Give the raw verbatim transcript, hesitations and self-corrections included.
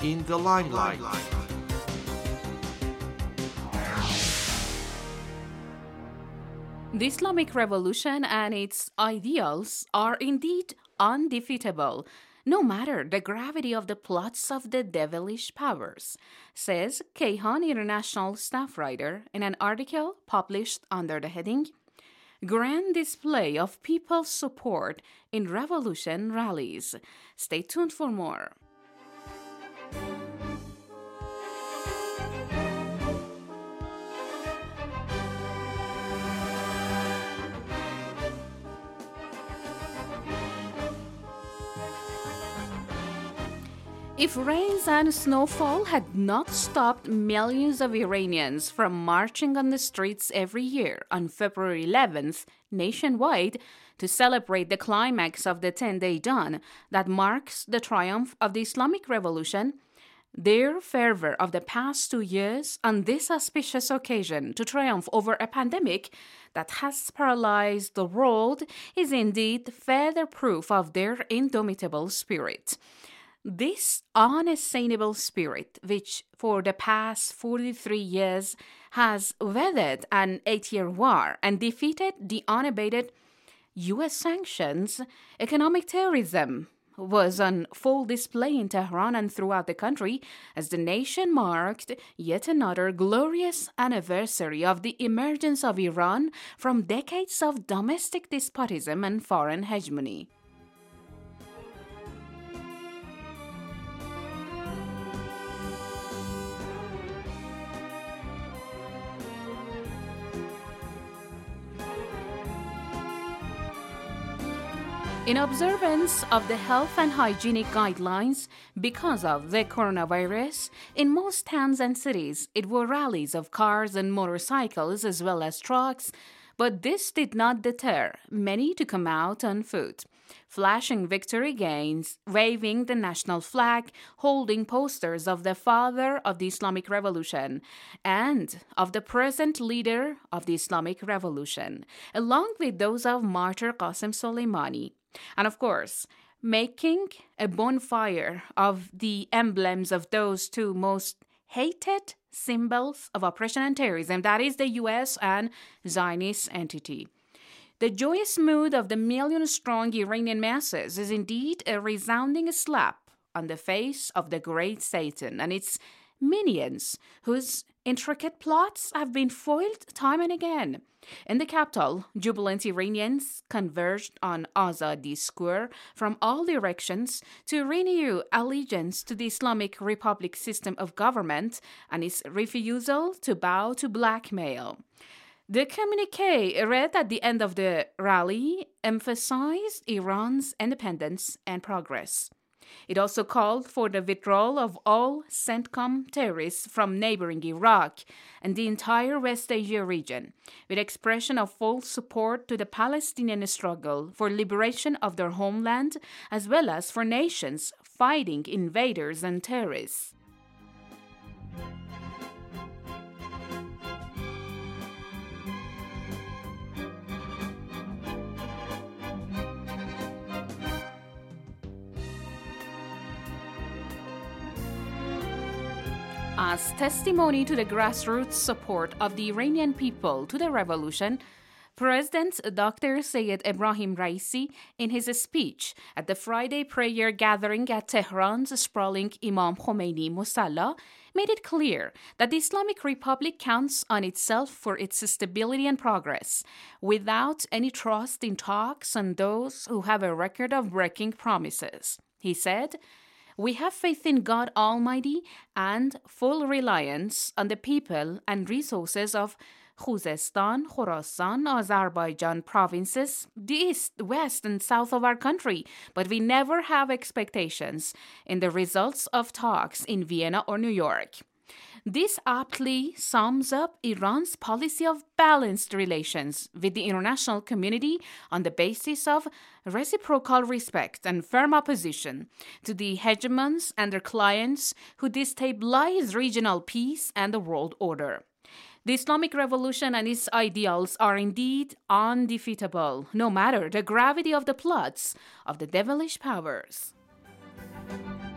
in the limelight. The Islamic Revolution and its ideals are indeed undefeatable, no matter the gravity of the plots of the devilish powers, says Kayhan International staff writer in an article published under the heading Grand Display of People's Support in Revolution Rallies. Stay tuned for more. If rains and snowfall had not stopped millions of Iranians from marching on the streets every year on February eleventh nationwide to celebrate the climax of the ten-day dawn that marks the triumph of the Islamic Revolution, their fervor of the past two years on this auspicious occasion to triumph over a pandemic that has paralyzed the world is indeed further proof of their indomitable spirit. This unassailable spirit, which for the past forty-three years has weathered an eight-year war and defeated the unabated U S sanctions, economic terrorism was on full display in Tehran and throughout the country as the nation marked yet another glorious anniversary of the emergence of Iran from decades of domestic despotism and foreign hegemony. In observance of the health and hygienic guidelines because of the coronavirus, in most towns and cities, it were rallies of cars and motorcycles as well as trucks, but this did not deter many to come out on foot, flashing victory gains, waving the national flag, holding posters of the father of the Islamic Revolution and of the present leader of the Islamic Revolution, along with those of martyr Qasem Soleimani. And of course, making a bonfire of the emblems of those two most hated symbols of oppression and terrorism, that is the U S and Zionist entity. The joyous mood of the million-strong Iranian masses is indeed a resounding slap on the face of the great Satan and its minions, whose intricate plots have been foiled time and again. In the capital, jubilant Iranians converged on Azadi Square from all directions to renew allegiance to the Islamic Republic system of government and its refusal to bow to blackmail. The communiqué read at the end of the rally emphasized Iran's independence and progress. It also called for the withdrawal of all CENTCOM terrorists from neighboring Iraq and the entire West Asia region, with expression of full support to the Palestinian struggle for liberation of their homeland, as well as for nations fighting invaders and terrorists. As testimony to the grassroots support of the Iranian people to the revolution, President Doctor Sayed Ebrahim Raisi, in his speech at the Friday prayer gathering at Tehran's sprawling Imam Khomeini Musalla, made it clear that the Islamic Republic counts on itself for its stability and progress, without any trust in talks and those who have a record of breaking promises. He said, "We have faith in God Almighty and full reliance on the people and resources of Khuzestan, Khorasan, Azerbaijan provinces, the east, west, and south of our country, but we never have expectations in the results of talks in Vienna or New York." This aptly sums up Iran's policy of balanced relations with the international community on the basis of reciprocal respect and firm opposition to the hegemons and their clients who destabilize regional peace and the world order. The Islamic Revolution and its ideals are indeed undefeatable, no matter the gravity of the plots of the devilish powers.